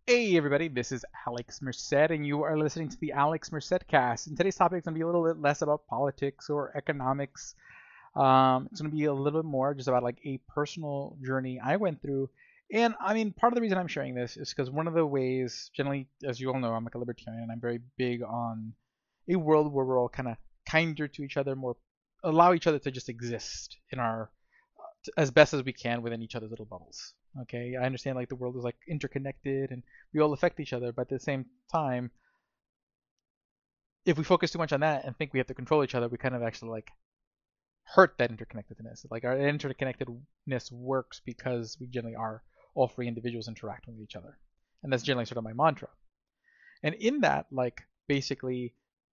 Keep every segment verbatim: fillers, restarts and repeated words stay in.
Hey everybody, this is Alex Merced, and you are listening to the Alex Merced Cast. And today's topic is going to be a little bit less about politics or economics. Um, it's going to be a little bit more just about like a personal journey I went through. And I mean, part of the reason I'm sharing this is because one of the ways, generally, as you all know, I'm like a libertarian, and I'm very big on a world where we're all kind of kinder to each other, more allow each other to just exist in our as best as we can within each other's little bubbles. Okay, I understand like the world is like interconnected and we all affect each other, but at the same time, if we focus too much on that and think we have to control each other, we kind of actually like hurt that interconnectedness. Like our interconnectedness works because we generally are all free individuals interacting with each other, and that's generally sort of my mantra. And in that, like basically,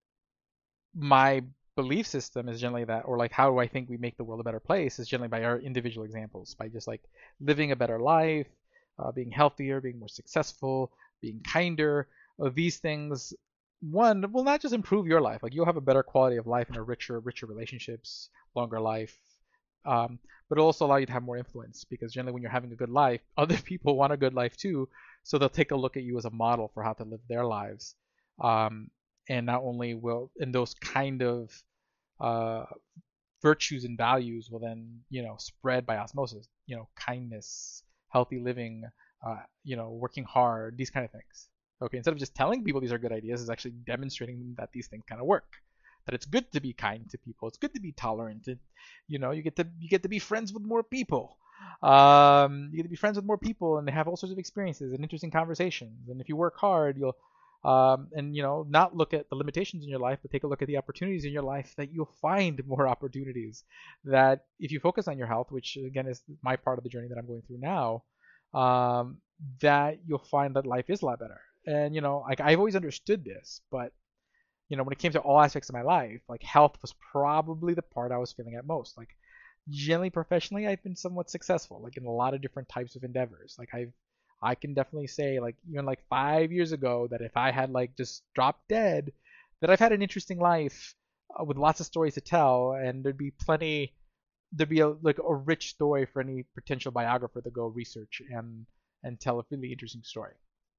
my belief system is generally that, or like how do I think we make the world a better place is generally by our individual examples, by just like living a better life, uh, being healthier, being more successful, being kinder. Uh, these things, one, will not just improve your life, like you'll have a better quality of life and a richer, richer relationships, longer life, um, but it'll also allow you to have more influence because generally when you're having a good life, other people want a good life too, so they'll take a look at you as a model for how to live their lives. Um, and not only will in those kind of uh, virtues and values will then you know spread by osmosis, you know kindness, healthy living, uh, you know working hard, these kind of things. Okay, instead of just telling people these are good ideas, is actually demonstrating that these things kind of work, that it's good to be kind to people, it's good to be tolerant, and you know you get to you get to be friends with more people. Um, you get to be friends with more people and have all sorts of experiences and interesting conversations, and if you work hard you'll um, and you know not look at the limitations in your life, but take a look at the opportunities in your life, that you'll find more opportunities. That if you focus on your health, which again is my part of the journey that I'm going through now, um, that you'll find that life is a lot better. And you know like I've always understood this, but you know when it came to all aspects of my life, like health was probably the part I was feeling at most. Like generally professionally, I've been somewhat successful, like in a lot of different types of endeavors. Like I've I can definitely say like even like five years ago that if I had like just dropped dead, that I've had an interesting life, uh, with lots of stories to tell, and there'd be plenty, there'd be a like a rich story for any potential biographer to go research and and tell a really interesting story.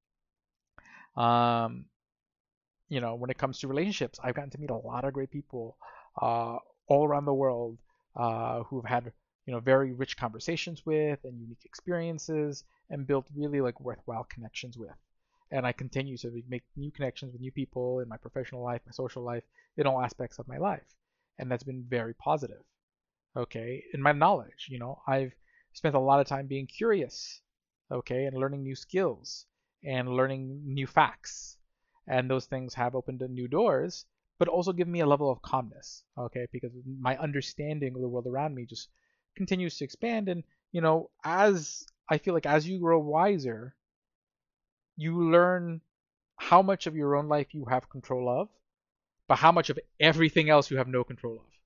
Um, you know, when it comes to relationships, I've gotten to meet a lot of great people, uh, all around the world, uh, who've had you know very rich conversations with and unique experiences and built really like worthwhile connections with. And I continue to make new connections with new people in my professional life, my social life, in all aspects of my life, and that's been very positive. Okay, in my knowledge, you know, I've spent a lot of time being curious, okay, and learning new skills and learning new facts. And those things have opened new doors, but also given me a level of calmness, okay, because my understanding of the world around me just continues to expand. And, you know, as I feel like as you grow wiser, you learn how much of your own life you have control of, but how much of everything else you have no control of.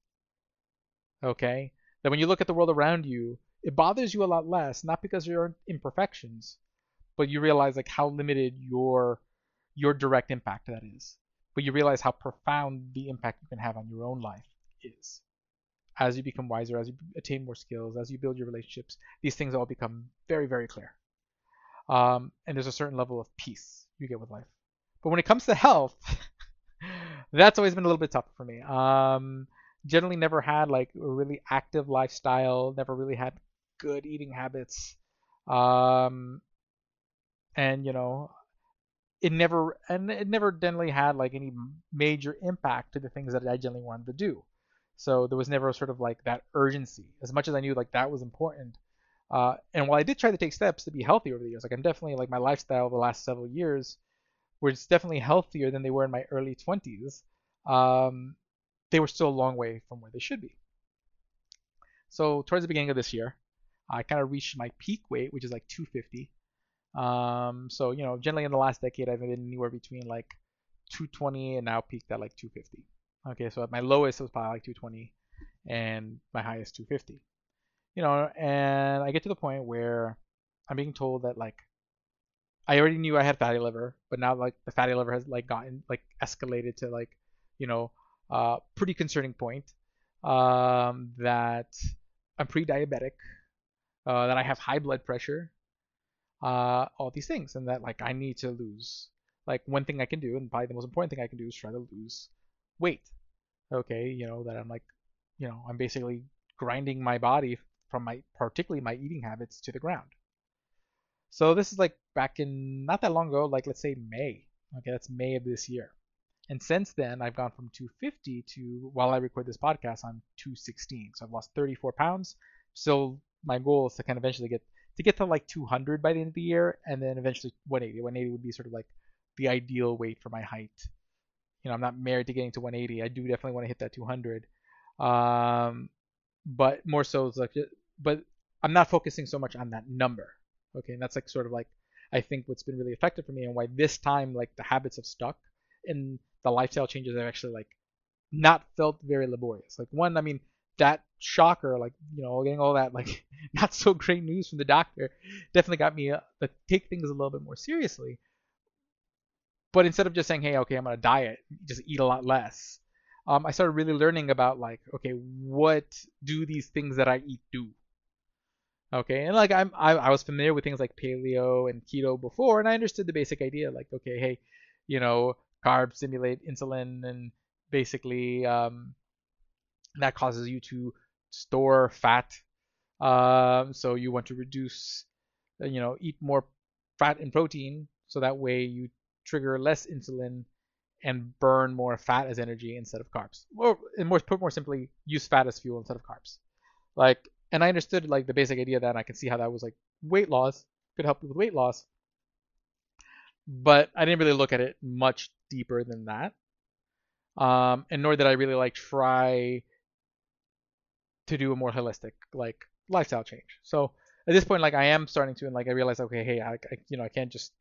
Okay? That when you look at the world around you, it bothers you a lot less, not because there are imperfections, but you realize like how limited your your direct impact that is. But you realize how profound the impact you can have on your own life is. As you become wiser, as you attain more skills, as you build your relationships, these things all become very, very clear. Um, and there's a certain level of peace you get with life. But when it comes to health, that's always been a little bit tougher for me. Um, generally never had like a really active lifestyle, never really had good eating habits. Um, and you know, it never and it never generally had like any major impact to the things that I generally wanted to do. So there was never sort of like that urgency, as much as I knew like that was important. Uh, and while I did try to take steps to be healthy over the years, like I'm definitely like my lifestyle the last several years was definitely healthier than they were in my early twenties. Um, they were still a long way from where they should be. So towards the beginning of this year, I kind of reached my peak weight, which is like two fifty. Um, so you know, generally in the last decade, I've been anywhere between like two twenty and now peaked at like two fifty. Okay, so at my lowest it was probably like two twenty, and my highest two fifty. You know, and I get to the point where I'm being told that like I already knew I had fatty liver, but now like the fatty liver has like gotten like escalated to like you know uh pretty concerning point, um, that I'm pre-diabetic, uh, that I have high blood pressure, uh, all these things, and that like I need to lose. Like one thing I can do, and probably the most important thing I can do, is try to lose weight. Okay, you know that I'm like, you know, I'm basically grinding my body from my, particularly my eating habits, to the ground. So this is like back in not that long ago, like let's say May. Okay, that's May of this year. And since then, I've gone from two fifty to, while I record this podcast, I'm two sixteen. So I've lost thirty-four pounds. So my goal is to kind of eventually get to get to like two hundred by the end of the year, and then eventually one eighty. one eighty would be sort of like the ideal weight for my height. You know, I'm not married to getting to one eighty. I do definitely want to hit that two hundred. Um, but more so, it's like, but I'm not focusing so much on that number. Okay, and that's like sort of like I think what's been really effective for me, and why this time like the habits have stuck, and the lifestyle changes have actually like not felt very laborious. Like one, I mean, that shocker, like you know, getting all that like not so great news from the doctor, definitely got me uh, to take things a little bit more seriously. But instead of just saying, hey, okay, I'm gonna diet, just eat a lot less, um, I started really learning about like, okay, what do these things that I eat do? Okay, and like I'm I, I was familiar with things like paleo and keto before, and I understood the basic idea, like okay, hey, you know, carbs stimulate insulin, and basically um, that causes you to store fat. Um, so you want to reduce, uh, you know, eat more fat and protein, so that way you trigger less insulin and burn more fat as energy instead of carbs. Or, and more put more simply, use fat as fuel instead of carbs. Like, and I understood like the basic idea of that, and I can see how that was like weight loss, could help you with weight loss, but I didn't really look at it much deeper than that. Um, and nor did I really like try to do a more holistic like lifestyle change. So at this point, like I am starting to, and like I realize, okay, hey, I, I you know, I can't just,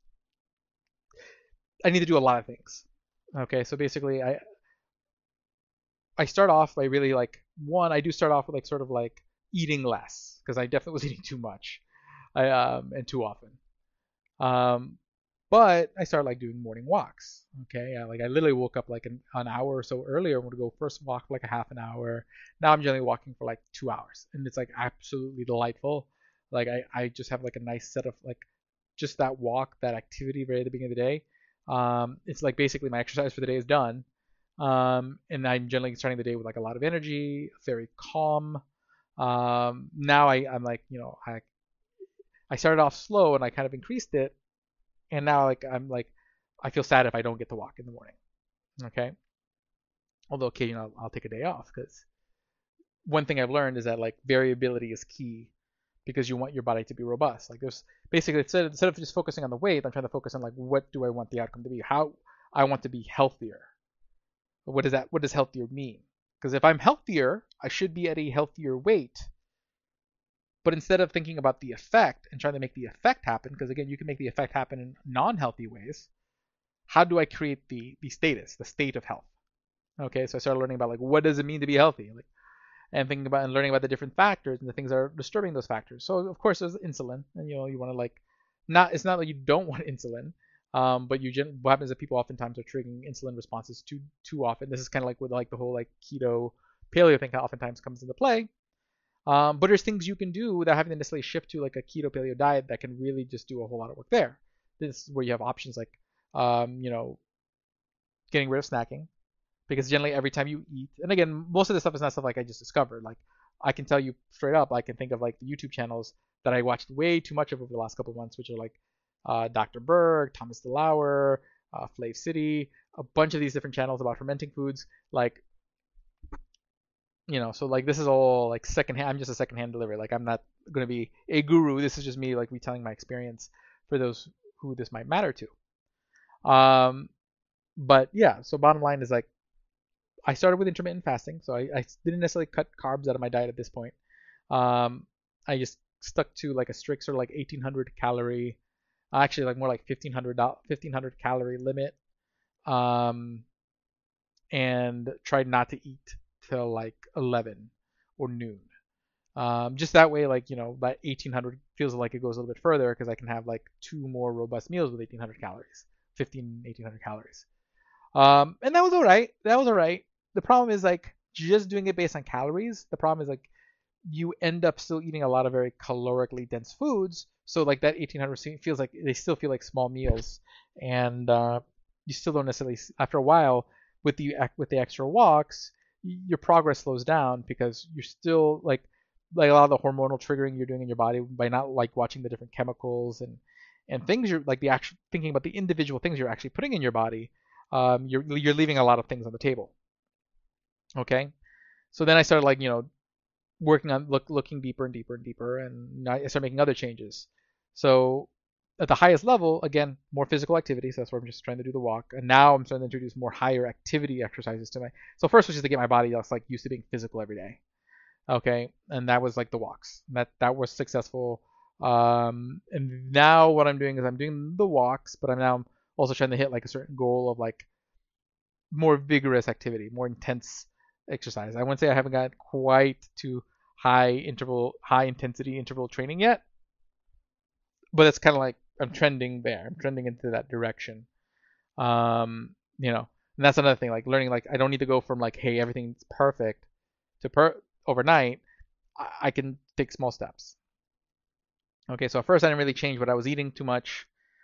I need to do a lot of things. Okay, so basically, I I start off by really like one, I do start off with like sort of like eating less, because I definitely was eating too much, I um and too often. Um, but I started like doing morning walks. Okay, I, like I literally woke up like an, an hour or so earlier. I would go first walk for like a half an hour. Now I'm generally walking for like two hours, and it's like absolutely delightful. Like I I just have like a nice set of like just that walk, that activity right at the beginning of the day. Um, it's like basically my exercise for the day is done. Um, and I'm generally starting the day with like a lot of energy, very calm. Um, now I, I'm like, you know, I I started off slow and I kind of increased it, and now like I'm like I feel sad if I don't get to walk in the morning. Okay, although occasionally I'll, I'll take a day off, because one thing I've learned is that like variability is key, because you want your body to be robust. Like there's basically, instead of, instead of just focusing on the weight, I'm trying to focus on like what do I want the outcome to be? How I want to be healthier. What does that? What does healthier mean? Because if I'm healthier, I should be at a healthier weight. But instead of thinking about the effect and trying to make the effect happen, because again, you can make the effect happen in non-healthy ways. How do I create the the status, the state of health? Okay, so I started learning about like what does it mean to be healthy, like, and thinking about and learning about the different factors and the things that are disturbing those factors. So of course there's insulin, and you know you want to like, not it's not like you don't want insulin, um, but you gen- what happens is that people oftentimes are triggering insulin responses too too often. This is kind of like with like the whole like keto paleo thing that oftentimes comes into play. Um, but there's things you can do without having to necessarily shift to like a keto paleo diet that can really just do a whole lot of work there. This is where you have options like, um, you know, getting rid of snacking, because generally every time you eat, and again, most of this stuff is not stuff like I just discovered. Like I can tell you straight up, I can think of like the YouTube channels that I watched way too much of over the last couple of months, which are like uh, doctor Berg, Thomas DeLauer, uh, Flav City, a bunch of these different channels about fermenting foods. Like, you know, so like this is all like secondhand. I'm just a secondhand delivery. Like I'm not going to be a guru. This is just me like retelling my experience for those who this might matter to. Um, but yeah, so bottom line is like I started with intermittent fasting, so I, I didn't necessarily cut carbs out of my diet at this point. Um, I just stuck to like a strict sort of like eighteen hundred calorie, actually like more like fifteen hundred fifteen hundred calorie limit, um, and tried not to eat till like eleven or noon. Um, just that way, like you know, that eighteen hundred feels like it goes a little bit further, because I can have like two more robust meals with eighteen hundred calories, fifteen, eighteen hundred calories. Um, and that was all right. That was all right. The problem is like just doing it based on calories. The problem is like you end up still eating a lot of very calorically dense foods, So like that eighteen hundred feels like they still feel like small meals, and uh, you still don't necessarily. After a while, with the with the extra walks, your progress slows down because you're still like like a lot of the hormonal triggering you're doing in your body by not like watching the different chemicals and and things you're like the actual thinking about the individual things you're actually putting in your body. Um, you're you're leaving a lot of things on the table. Okay, so then I started like you know working on look looking deeper and deeper and deeper, and I started making other changes. So at the highest level, again, more physical activity. So that's where I'm just trying to do the walk. And now I'm starting to introduce more higher activity exercises to my. So first was just to get my body just like used to being physical every day. Okay, and that was like the walks. That that was successful. Um, and now what I'm doing is I'm doing the walks, but I'm now also trying to hit like a certain goal of like more vigorous activity, more intense exercise. I wouldn't say I haven't got quite to high interval, high intensity interval training yet, but it's kind of like I'm trending there. I'm trending into that direction. Um, you know, and that's another thing. Like learning, like I don't need to go from like, hey, everything's perfect to per overnight. I, I can take small steps. Okay, so at first I didn't really change what I was eating too much,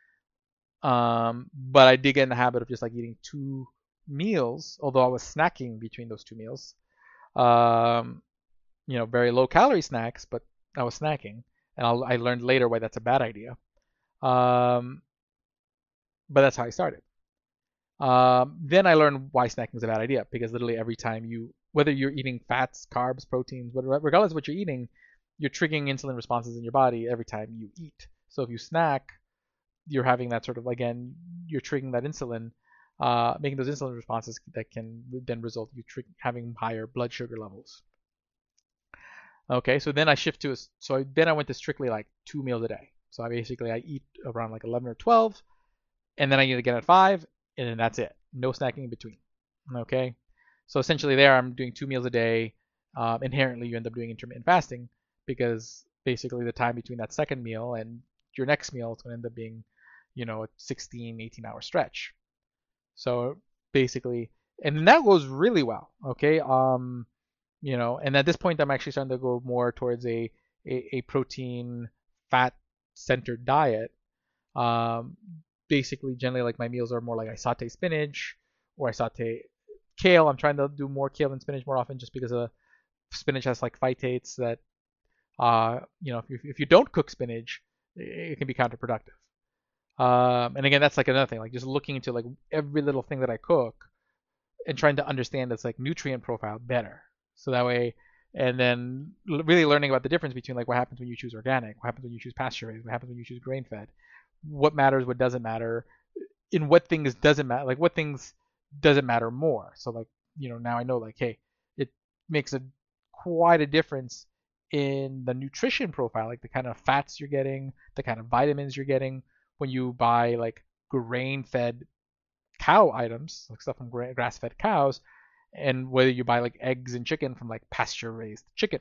um, but I did get in the habit of just like eating two meals, although I was snacking between those two meals. Um, you know, very low calorie snacks, but I was snacking, and I'll, I learned later why that's a bad idea. Um, but that's how I started. Um, then I learned why snacking is a bad idea because literally every time you, whether you're eating fats, carbs, proteins, whatever, regardless of what you're eating, you're triggering insulin responses in your body every time you eat. So if you snack, you're having that sort of again, you're triggering that insulin, uh, making those insulin responses that can then result in you tr- having higher blood sugar levels. Okay, so then I shift to a, so I, then I went to strictly like two meals a day. So I basically I eat around like eleven or twelve, and then I eat again at five, and then that's it. No snacking in between. Okay, so essentially there I'm doing two meals a day. Um, inherently, you end up doing intermittent fasting because basically the time between that second meal and your next meal is going to end up being, you know, a sixteen, eighteen hour stretch. So basically, and that goes really well. Okay, um, you know, and at this point I'm actually starting to go more towards a a, a protein fat centered diet. Um, basically, generally like my meals are more like I saute spinach or I saute kale. I'm trying to do more kale and spinach more often just because of spinach has like phytates that uh you know if you, if you don't cook spinach it can be counterproductive. Um, and again that's like another thing like just looking into like every little thing that I cook and trying to understand its like nutrient profile better. So that way, and then really learning about the difference between like what happens when you choose organic, what happens when you choose pasture raised, what happens when you choose grain fed, what matters, what doesn't matter, in what things doesn't matter, like what things doesn't matter more. So like you know now I know like hey, it makes a quite a difference in the nutrition profile, like the kind of fats you're getting, the kind of vitamins you're getting when you buy like grain fed cow items, like stuff from grass fed cows, and whether you buy like eggs and chicken from like pasture raised chicken.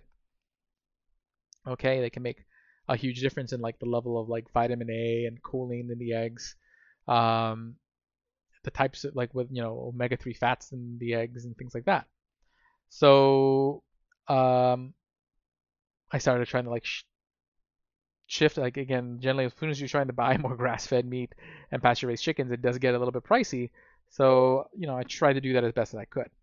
Okay, they can make a huge difference in like the level of like vitamin A and choline in the eggs. Um, the types of like with you know omega three fats in the eggs and things like that. So um, I started trying to like sh- shift like again generally as soon as you're trying to buy more grass fed meat and pasture raised chickens it does get a little bit pricey. So you know I try to do that as best as I could.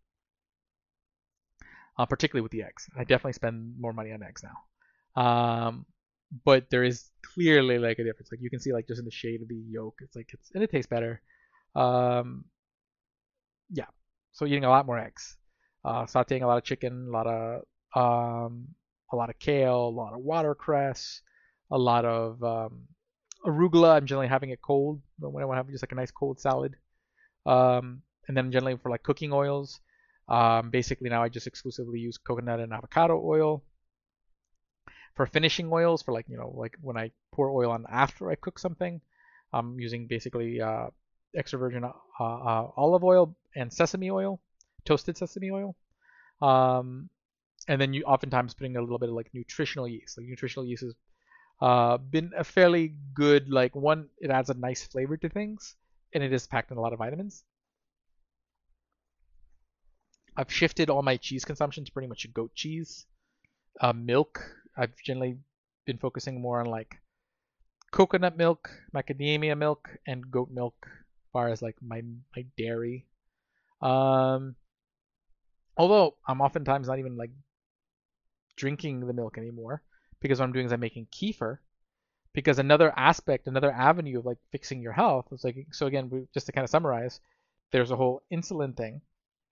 Uh, particularly with the eggs. I definitely spend more money on eggs now. Um, but there is clearly like a difference. Like you can see like just in the shade of the yolk, it's like it's and it tastes better. Um, yeah. So eating a lot more eggs, uh, sautéing a lot of chicken, a lot of um, a lot of kale, a lot of watercress, a lot of um, arugula. I'm generally having it cold when I want to have just like a nice cold salad. Um, and then generally for like cooking oils, um, basically now I just exclusively use coconut and avocado oil. For finishing oils, for like you know like when I pour oil on after I cook something, I'm using basically uh, extra virgin uh, uh, olive oil and sesame oil, toasted sesame oil. Um, and then you oftentimes putting a little bit of like nutritional yeast. Like nutritional yeast has uh, been a fairly good like one. It adds a nice flavor to things, and it is packed in a lot of vitamins. I've shifted all my cheese consumption to pretty much goat cheese. Uh, milk, I've generally been focusing more on like coconut milk, macadamia milk, and goat milk as far as like my my dairy. Um, although I'm oftentimes not even like drinking the milk anymore because what I'm doing is I'm making kefir. Because another aspect, another avenue of like fixing your health is like so again, just to kind of summarize, there's a whole insulin thing.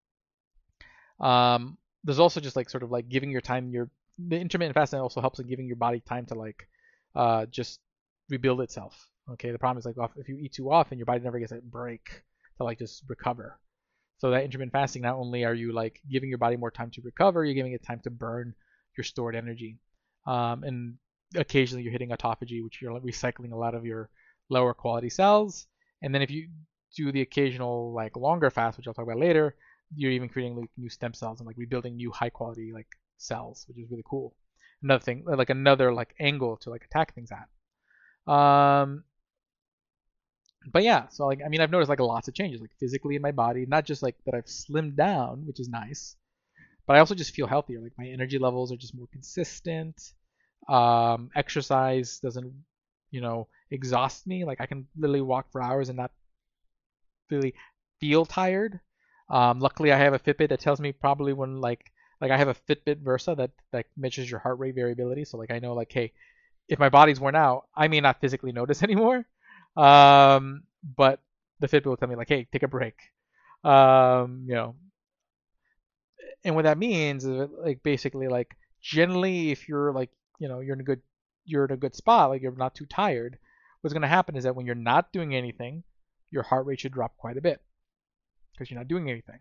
Um, there's also just like sort of like giving your time your the intermittent fasting also helps in giving your body time to like uh just rebuild itself. Okay, the problem is like if you eat too often, your body never gets a break to like just recover. So that intermittent fasting, not only are you like giving your body more time to recover, you're giving it time to burn your stored energy. Um, and occasionally you're hitting autophagy, which you're recycling a lot of your lower quality cells. And then if you do the occasional like longer fast, which I'll talk about later, you're even creating like new stem cells and like rebuilding new high quality like cells, which is really cool. Another thing, like another like angle to like attack things at. Um, but yeah, so like I mean I've noticed like lots of changes like physically in my body, not just like that I've slimmed down, which is nice, but I also just feel healthier. Like my energy levels are just more consistent. Um, exercise doesn't, you know, exhaust me. Like I can literally walk for hours and not really feel tired. Um, luckily I have a Fitbit that tells me probably when like like I have a Fitbit Versa that that measures your heart rate variability. So like I know like hey, if my body's worn out, I may not physically notice anymore. Um, but the Fitbit will tell me like, hey, take a break. Um, you know, and what that means is like basically like generally if you're like you know you're in a good you're in a good spot, like you're not too tired, what's going to happen is that when you're not doing anything, your heart rate should drop quite a bit because you're not doing anything.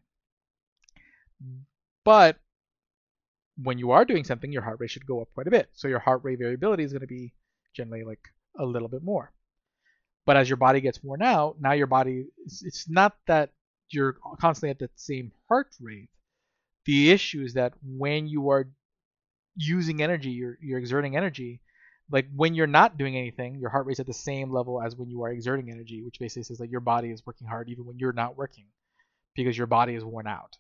But when you are doing something, your heart rate should go up quite a bit. So your heart rate variability is going to be generally like a little bit more. But as your body gets worn out, now your body, it's not that you're constantly at the same heart rate. The issue is that when you are using energy, you're, you're exerting energy, like when you're not doing anything, your heart rate's at the same level as when you are exerting energy, which basically says that your body is working hard even when you're not working because your body is worn out.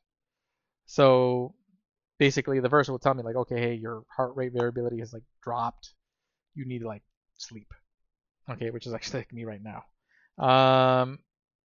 So basically the Versa will tell me like, okay, hey, your heart rate variability has like dropped. You need to like sleep. Okay, which is actually like me right now. Um,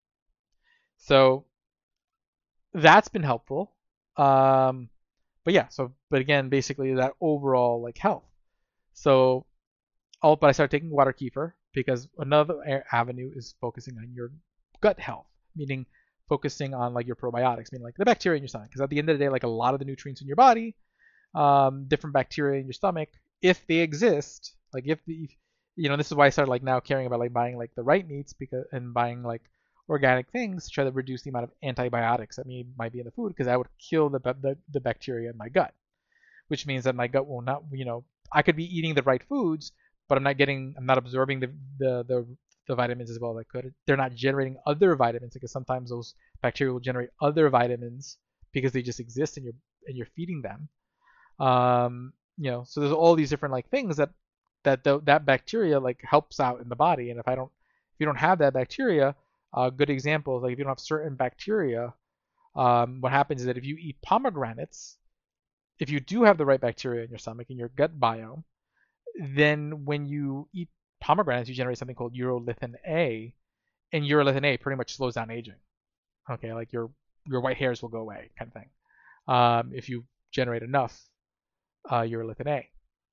so that's been helpful. Um, but yeah, so but again, basically that overall like health. So, oh, but I started taking water kefir because another avenue is focusing on your gut health, meaning focusing on like your probiotics, meaning like the bacteria in your stomach. Because at the end of the day, like a lot of the nutrients in your body, um, different bacteria in your stomach, if they exist, like if the, you know, this is why I started like now caring about like buying like the right meats because and buying like organic things to try to reduce the amount of antibiotics that may, might be in the food because I would kill the, the the bacteria in my gut, which means that my gut will not, you know, I could be eating the right foods, but I'm not getting, I'm not absorbing the the the, the vitamins as well as I could. They're not generating other vitamins because sometimes those bacteria will generate other vitamins because they just exist and you're and you're feeding them. Um, you know, so there's all these different like things that that the, that bacteria like helps out in the body, and if I don't, if you don't have that bacteria, a uh, good example is like if you don't have certain bacteria, um, what happens is that if you eat pomegranates, if you do have the right bacteria in your stomach in your gut biome, then when you eat pomegranates, you generate something called urolithin A, and urolithin A pretty much slows down aging. Okay, like your your white hairs will go away, kind of thing, um, if you generate enough uh, urolithin A.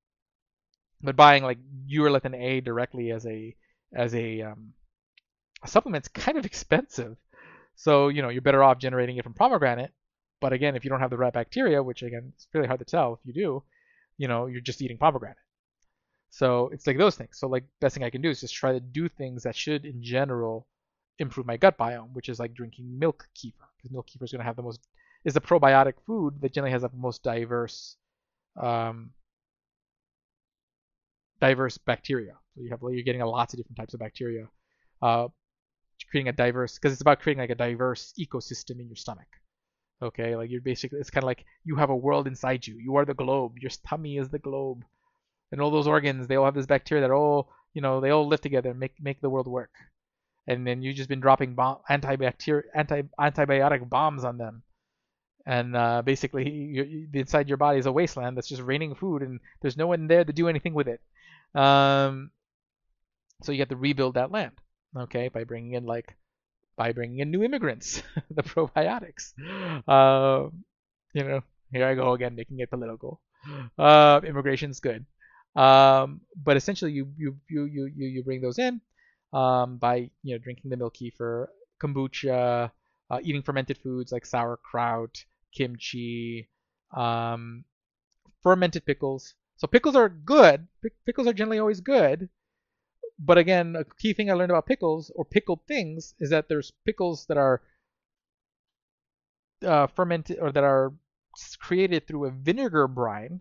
But buying like urolithin A directly as a as a, um, a supplement's kind of expensive. So you know you're better off generating it from pomegranate. But again, if you don't have the right bacteria, which again it's really hard to tell if you do, you know you're just eating pomegranate. So it's like those things. So like best thing I can do is just try to do things that should in general improve my gut biome, which is like drinking milk kefir because milk kefir is going to have the most is the probiotic food that generally has the most diverse um, diverse bacteria. So you have you're getting a lots of different types of bacteria, uh, creating a diverse because it's about creating like a diverse ecosystem in your stomach. Okay, like you're basically it's kind of like you have a world inside you. You are the globe. Your tummy is the globe, and all those organs they all have this bacteria that all you know they all live together and make make the world work. And then you've just been dropping bomb, antibacterial anti antibiotic bombs on them. And uh, basically, you, inside your body is a wasteland that's just raining food, and there's no one there to do anything with it. Um, So you have to rebuild that land, okay, by bringing in like by bringing in new immigrants, the probiotics. Uh, you know, here I go again, making it political. Uh, immigration's good, um, but essentially you you you you you you bring those in um, by you know drinking the milk kefir, kombucha, uh, eating fermented foods like sauerkraut, kimchi, um, fermented pickles. So pickles are good. Pickles are generally always good. But again, a key thing I learned about pickles or pickled things is that there's pickles that are uh, fermented or that are created through a vinegar brine,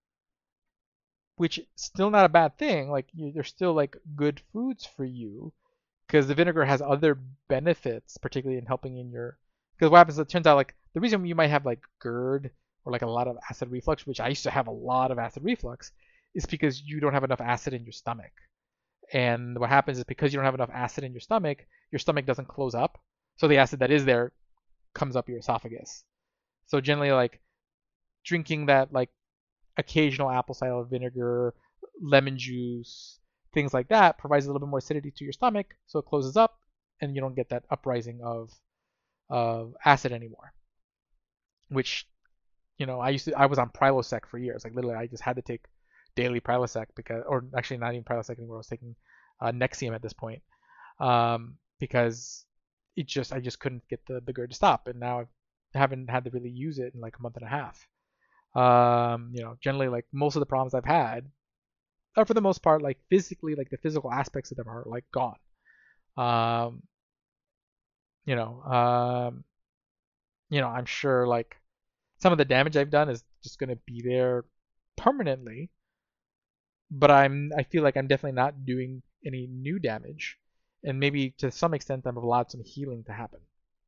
which is still not a bad thing. Like you, they're still like good foods for you because the vinegar has other benefits, particularly in helping in your. Because what happens? It turns out like the reason you might have like GERD or like a lot of acid reflux, which I used to have a lot of acid reflux, is because you don't have enough acid in your stomach. And what happens is because you don't have enough acid in your stomach, your stomach doesn't close up. So the acid that is there comes up your esophagus. So generally like drinking that like occasional apple cider vinegar, lemon juice, things like that provides a little bit more acidity to your stomach, so it closes up and you don't get that uprising of of acid anymore. Which, you know, I used to I was on Prilosec for years. Like literally I just had to take daily Prilosec because or actually not even Prilosec anymore. I was taking uh, Nexium at this point. Um, because it just I just couldn't get the, the GERD to stop, and now I haven't had to really use it in like a month and a half. Um, you know, generally like most of the problems I've had are for the most part like physically, like the physical aspects of them are like gone. Um, you know, um, you know, I'm sure like some of the damage I've done is just gonna be there permanently, but I'm I feel like I'm definitely not doing any new damage, and maybe to some extent I've allowed some healing to happen.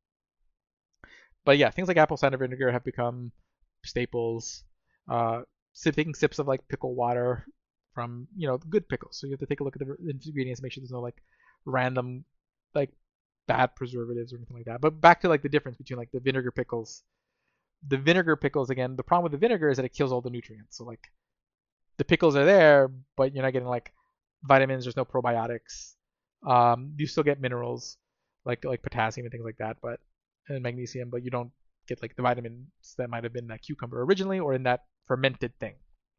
But yeah, things like apple cider vinegar have become staples. Uh, sip, taking sips of like pickle water from you know good pickles. So you have to take a look at the ingredients, make sure there's no like random like bad preservatives or anything like that. But back to like the difference between like the vinegar pickles. The vinegar pickles again. The problem with the vinegar is that it kills all the nutrients. So like the pickles are there, but you're not getting like vitamins. There's no probiotics. Um, you still get minerals like like potassium and things like that, but and magnesium, but you don't get like the vitamins that might have been in that cucumber originally or in that fermented thing.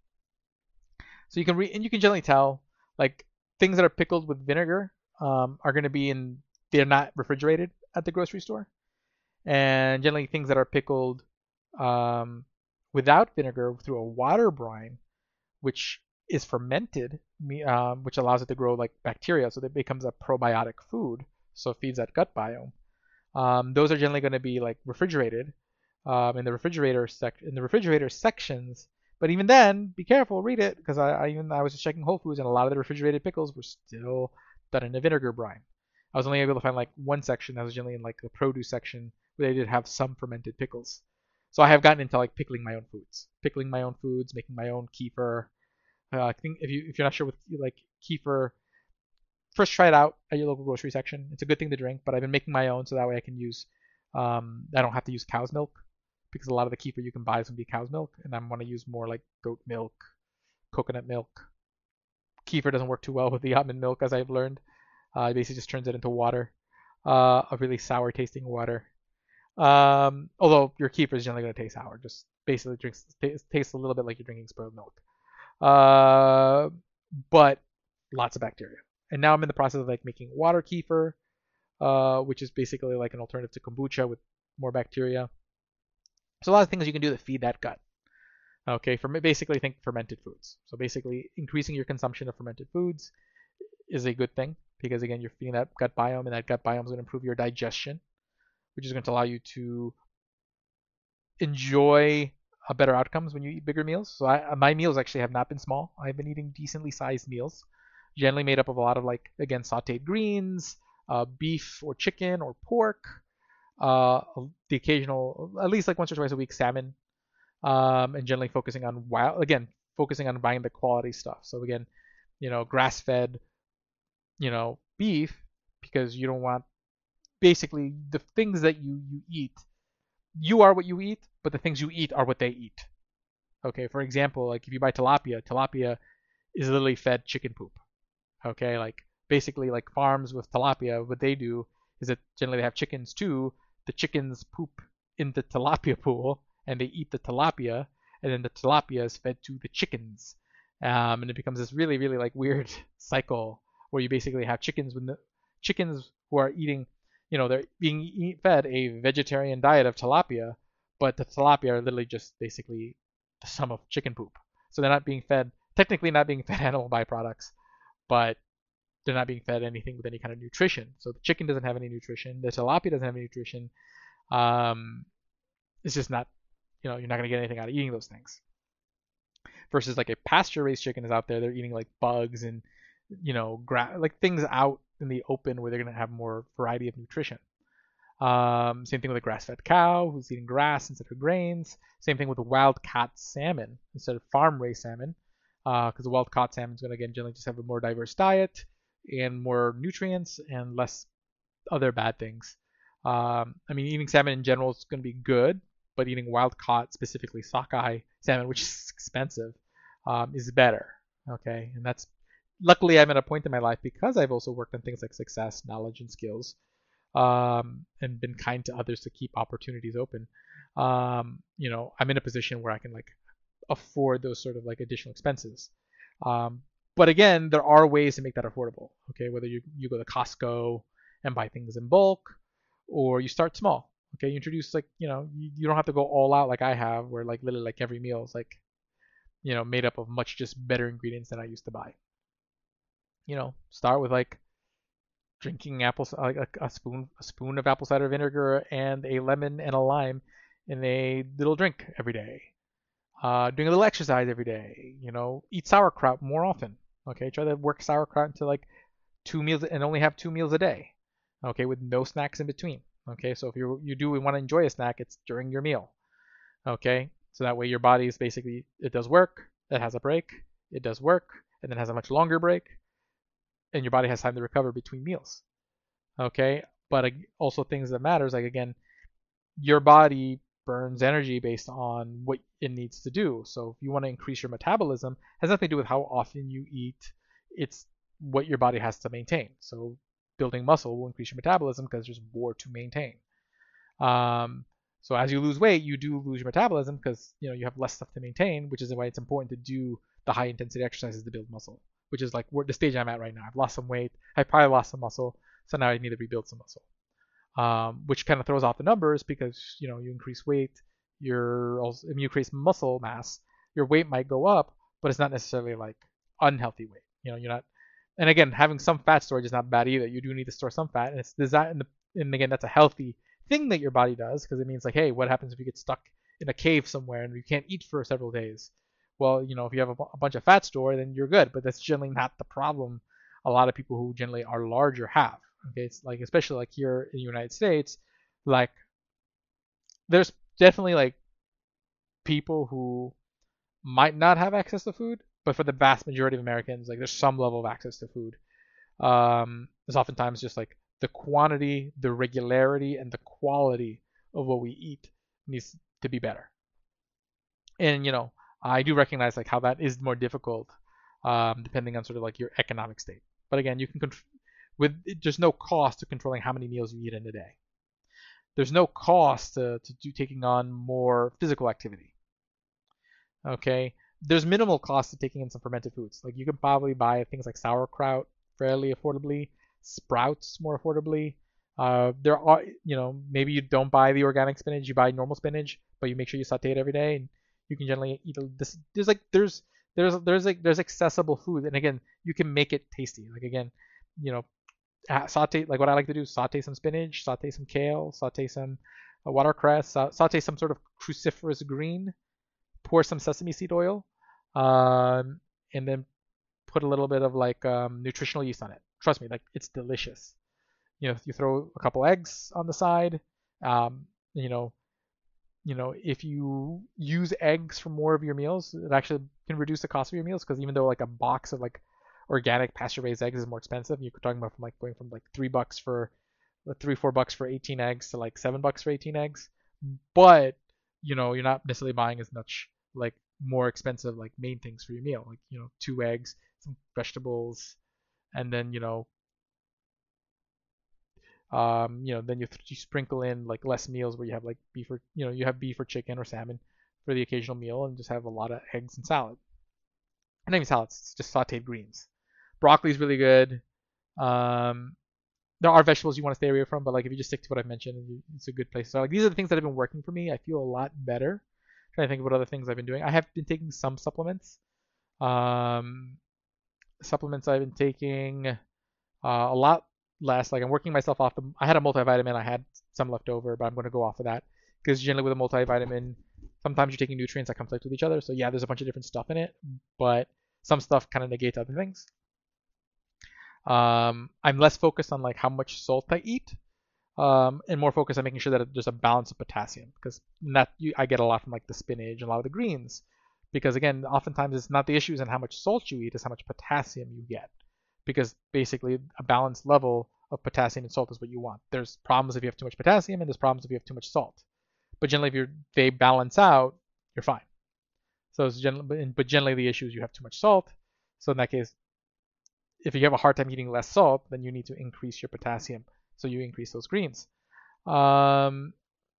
So you can re- and you can generally tell like things that are pickled with vinegar um, are going to be in they're not refrigerated at the grocery store, and generally things that are pickled um, without vinegar through a water brine, which is fermented, um, which allows it to grow like bacteria, so that it becomes a probiotic food, so it feeds that gut biome. Um, those are generally going to be like refrigerated um, in the refrigerator sec in the refrigerator sections. But even then, be careful, read it, because I, I even I was just checking Whole Foods, and a lot of the refrigerated pickles were still done in a vinegar brine. I was only able to find like one section that was generally in like the produce section where they did have some fermented pickles. So I have gotten into like pickling my own foods, pickling my own foods, making my own kefir. Uh, I think if you if you're not sure with like kefir, first try it out at your local grocery section. It's a good thing to drink, but I've been making my own so that way I can use um, I don't have to use cow's milk because a lot of the kefir you can buy is going to be cow's milk, and I want to use more like goat milk, coconut milk. Kefir doesn't work too well with the almond milk, as I've learned. Uh, it basically just turns it into water, uh, a really sour tasting water. Um, although your kefir is generally going to taste sour, just basically drinks t- tastes a little bit like you're drinking spoiled milk. Uh, but lots of bacteria. And now I'm in the process of like making water kefir, uh, which is basically like an alternative to kombucha with more bacteria. So a lot of things you can do to feed that gut. Okay, for basically think fermented foods. So basically increasing your consumption of fermented foods is a good thing because again you're feeding that gut biome, and that gut biome is going to improve your digestion, which is going to allow you to enjoy uh, better outcomes when you eat bigger meals. So I, my meals actually have not been small. I've been eating decently sized meals, generally made up of a lot of like again sautéed greens, uh, beef or chicken or pork, uh, the occasional at least like once or twice a week salmon, um, and generally focusing on wild again focusing on buying the quality stuff. So again, you know, grass fed, you know, beef because you don't want basically the things that you you eat. You are what you eat, but the things you eat are what they eat. Okay, for example, like if you buy tilapia, tilapia is literally fed chicken poop. Okay, like basically like farms with tilapia, what they do is that generally they have chickens too. The chickens poop in the tilapia pool and they eat the tilapia, and then the tilapia is fed to the chickens. Um, and it becomes this really, really like weird cycle where you basically have chickens when the chickens who are eating, you know, they're being eat, fed a vegetarian diet of tilapia, but the tilapia are literally just basically the sum of chicken poop. So they're not being fed, technically not being fed animal byproducts, but they're not being fed anything with any kind of nutrition. So the chicken doesn't have any nutrition, the tilapia doesn't have any nutrition. Um, it's just not, you know, you're not going to get anything out of eating those things. Versus like a pasture-raised chicken is out there, they're eating like bugs and, you know, gra- like things out in the open where they're going to have more variety of nutrition. Um, same thing with a grass-fed cow who's eating grass instead of grains. Same thing with a wild-caught salmon instead of farm-raised salmon, because uh, the wild-caught salmon is going to again generally just have a more diverse diet and more nutrients and less other bad things. Um, I mean, eating salmon in general is going to be good, but eating wild-caught, specifically sockeye salmon, which is expensive, um, is better. Okay, and that's luckily I'm at a point in my life because I've also worked on things like success, knowledge, and skills, um, and been kind to others to keep opportunities open. Um, you know, I'm in a position where I can like afford those sort of like additional expenses. Um, but again, there are ways to make that affordable. Okay, whether you you go to Costco and buy things in bulk, or you start small. Okay, you introduce like, you know, you, you don't have to go all out like I have, where like literally like every meal is like, you know, made up of much just better ingredients than I used to buy. You know, start with like drinking apple like a, a spoon a spoon of apple cider vinegar and a lemon and a lime in a little drink every day. Uh, doing a little exercise every day. You know, eat sauerkraut more often. Okay, try to work sauerkraut into like two meals and only have two meals a day. Okay, with no snacks in between. Okay, so if you you do want to enjoy a snack, it's during your meal. Okay, so that way your body is basically, it does work, it has a break, it does work, and then has a much longer break, and your body has time to recover between meals. Okay, but also things that matters, like again, your body burns energy based on what it needs to do. So if you want to increase your metabolism, it has nothing to do with how often you eat. It's what your body has to maintain. So building muscle will increase your metabolism because there's more to maintain. Um, so as you lose weight, you do lose your metabolism because, you know, you have less stuff to maintain, which is why it's important to do the high intensity exercises to build muscle, which is like where the stage I'm at right now. I've lost some weight. I probably lost some muscle, so now I need to rebuild some muscle. Um, which kind of throws off the numbers because, you know, you increase weight, you're also, if you increase muscle mass, your weight might go up, but it's not necessarily like unhealthy weight. You know, you're not. And again, having some fat storage is not bad either. You do need to store some fat, and it's designed. And again, that's a healthy thing that your body does because it means like, hey, what happens if you get stuck in a cave somewhere and you can't eat for several days? Well, you know, if you have a, a bunch of fat store, then you're good. But that's generally not the problem. A lot of people who generally are larger have. Okay, it's like especially like here in the United States, like there's definitely like people who might not have access to food, but for the vast majority of Americans, like there's some level of access to food. Um, there's oftentimes just like the quantity, the regularity, and the quality of what we eat needs to be better. And you know, I do recognize like how that is more difficult, um, depending on sort of like your economic state. But again, you can control with there's no cost to controlling how many meals you eat in a day. There's no cost to, to do taking on more physical activity. Okay, there's minimal cost to taking in some fermented foods. Like you can probably buy things like sauerkraut fairly affordably, sprouts more affordably. Uh, there are, you know, maybe you don't buy the organic spinach, you buy normal spinach, but you make sure you saute it every day, and you can generally eat this. There's like there's there's there's like there's accessible food, and again, you can make it tasty. Like again, you know, saute, like what I like to do, saute some spinach, saute some kale, saute some uh, watercress, sa- saute some sort of cruciferous green, pour some sesame seed oil, um, and then put a little bit of like um, nutritional yeast on it. Trust me, like it's delicious. You know, you throw a couple eggs on the side. Um, you know, you know, if you use eggs for more of your meals, it actually can reduce the cost of your meals because even though like a box of like organic pasture-raised eggs is more expensive, you're talking about from like going from like three bucks for three four bucks for eighteen eggs to like seven bucks for eighteen eggs. But you know, you're not necessarily buying as much like more expensive like main things for your meal, like you know, two eggs, some vegetables, and then you know Um, you know, then you, you sprinkle in like less meals where you have like beef or you know you have beef or chicken or salmon for the occasional meal, and just have a lot of eggs and salad. And not even salads, it's just sautéed greens. Broccoli is really good. Um, there are vegetables you want to stay away from, but like if you just stick to what I've mentioned, it's a good place. So like these are the things that have been working for me. I feel a lot better. I'm trying to think of what other things I've been doing. I have been taking some supplements. Um, supplements I've been taking uh, a lot less. Like I'm working myself off. The, I had a multivitamin. I had some left over, but I'm going to go off of that because generally with a multivitamin, sometimes you're taking nutrients that conflict with each other. So yeah, there's a bunch of different stuff in it, but some stuff kind of negates other things. Um, I'm less focused on like how much salt I eat, um, and more focused on making sure that there's a balance of potassium because that you, I get a lot from like the spinach and a lot of the greens. Because again, oftentimes it's not the issues in how much salt you eat, it's how much potassium you get. Because basically a balanced level of potassium and salt is what you want. There's problems if you have too much potassium, and there's problems if you have too much salt. But generally, if you're, they balance out, you're fine. So it's generally, but generally the issue is you have too much salt. So in that case, if you have a hard time eating less salt, then you need to increase your potassium. So you increase those greens. Um,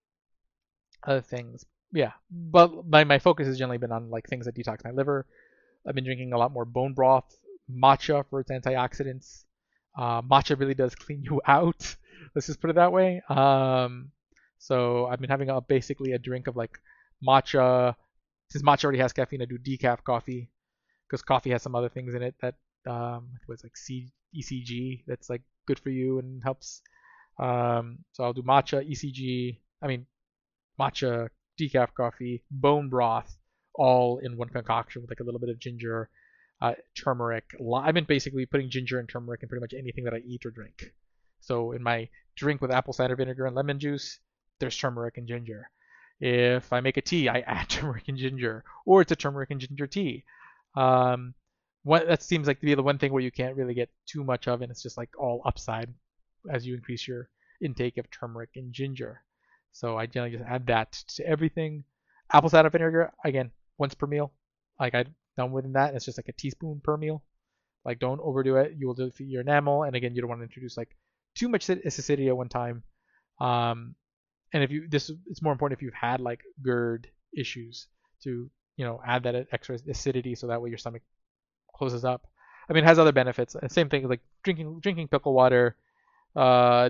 other things, yeah. But my, my focus has generally been on like things that detox my liver. I've been drinking a lot more bone broth, matcha for its antioxidants. Uh, matcha really does clean you out. Let's just put it that way. Um, so I've been having a, basically a drink of like matcha. Since matcha already has caffeine, I do decaf coffee because coffee has some other things in it that um, it was like C- E C G that's like good for you and helps. Um, so I'll do matcha, E C G. I mean matcha, decaf coffee, bone broth, all in one concoction with like a little bit of ginger, uh, turmeric. I've been basically putting ginger and turmeric in pretty much anything that I eat or drink. So in my drink with apple cider vinegar and lemon juice, there's turmeric and ginger. If I make a tea, I add turmeric and ginger, or it's a turmeric and ginger tea. Um, what, that seems like to be the one thing where you can't really get too much of, and it's just like all upside as you increase your intake of turmeric and ginger. So I generally just add that to everything. Apple cider vinegar, again, once per meal. Like I done within that, it's just like a teaspoon per meal. Like don't overdo it. You will defeat your enamel, and again, you don't want to introduce like too much acidity at one time. Um, and if you this, it's more important if you've had like GERD issues to you know add that extra acidity so that way your stomach closes up. I mean, it has other benefits. Same thing like drinking drinking pickle water, uh,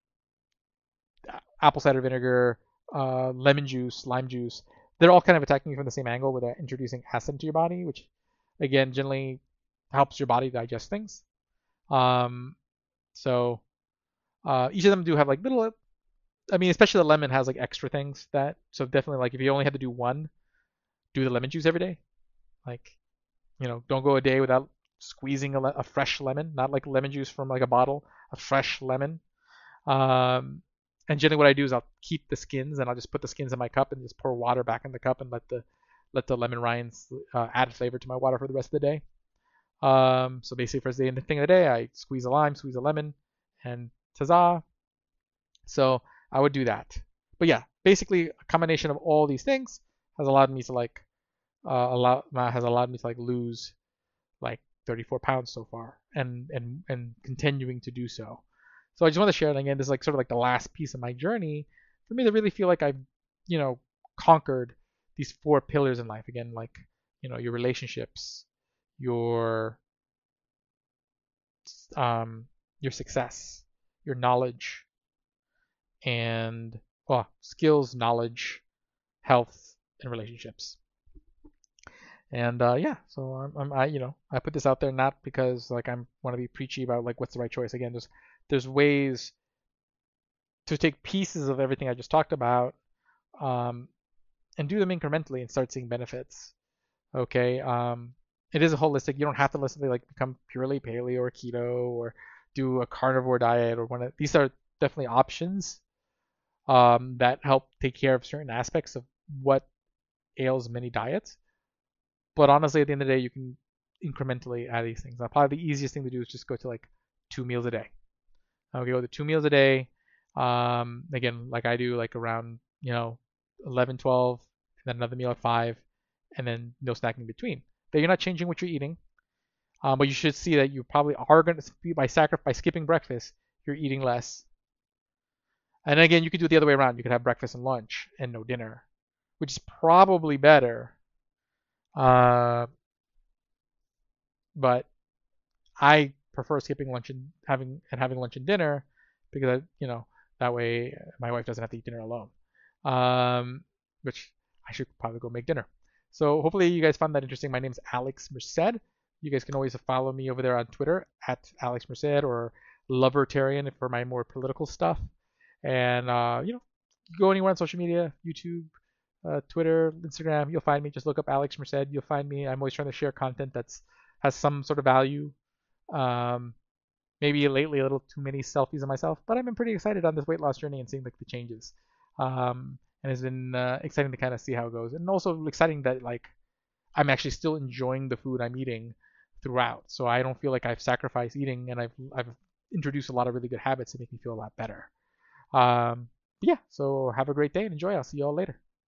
apple cider vinegar, uh, lemon juice, lime juice. They're all kind of attacking you from the same angle where they're introducing acid into your body, which again generally helps your body digest things. Um, so uh, each of them do have like little. I mean, especially the lemon has like extra things that. So definitely like if you only had to do one, do the lemon juice every day. Like you know, don't go a day without squeezing a, le- a fresh lemon, not like lemon juice from like a bottle, a fresh lemon. Um, and generally what I do is I'll keep the skins and I'll just put the skins in my cup and just pour water back in the cup and let the let the lemon rinds uh, add flavor to my water for the rest of the day. Um, so basically first day and the thing of the day, I squeeze a lime, squeeze a lemon, and ta-za. So I would do that. But yeah, basically a combination of all these things has allowed me to like uh, allow has allowed me to like lose like thirty-four pounds so far and and and continuing to do so. So I just want to share it again. This is like sort of like the last piece of my journey for me to really feel like I've, you know, conquered these four pillars in life. Again, like, you know, your relationships, your um, your success, your knowledge, and well, skills, knowledge, health, and relationships. And uh, yeah, so I'm, I'm, I, you know, I put this out there not because like I'm want to be preachy about like what's the right choice. Again, there's there's ways to take pieces of everything I just talked about um, and do them incrementally and start seeing benefits. Okay, um, it is a holistic. You don't have to necessarily like become purely paleo or keto or do a carnivore diet or one of these are definitely options um, that help take care of certain aspects of what ails many diets. But honestly, at the end of the day, you can incrementally add these things. Now, probably the easiest thing to do is just go to like two meals a day. Okay, go to two meals a day. Um, again, like I do, like around you know eleven, twelve, and then another meal at five, and then no snacking in between. That you're not changing what you're eating, um, but you should see that you probably are going to by sacri- by skipping breakfast, you're eating less, And again, you could do it the other way around. You could have breakfast and lunch and no dinner, which is probably better. Uh, but I prefer skipping lunch and having and having lunch and dinner because I, you know that way my wife doesn't have to eat dinner alone. Um, which I should probably go make dinner. So hopefully you guys found that interesting. My name is Alex Merced. You guys can always follow me over there on Twitter at Alex Merced or Lovertarian for my more political stuff. And uh, you know, go anywhere on social media, YouTube, uh, Twitter, Instagram, you'll find me. Just look up Alex Merced. You'll find me. I'm always trying to share content that's has some sort of value. Um, maybe lately a little too many selfies of myself, but I've been pretty excited on this weight loss journey and seeing like the changes. Um, and it's been uh, exciting to kind of see how it goes, and also exciting that like I'm actually still enjoying the food I'm eating throughout. So I don't feel like I've sacrificed eating, and I've I've introduced a lot of really good habits to make me feel a lot better. Um, but yeah, so have a great day and enjoy. I'll see you all later.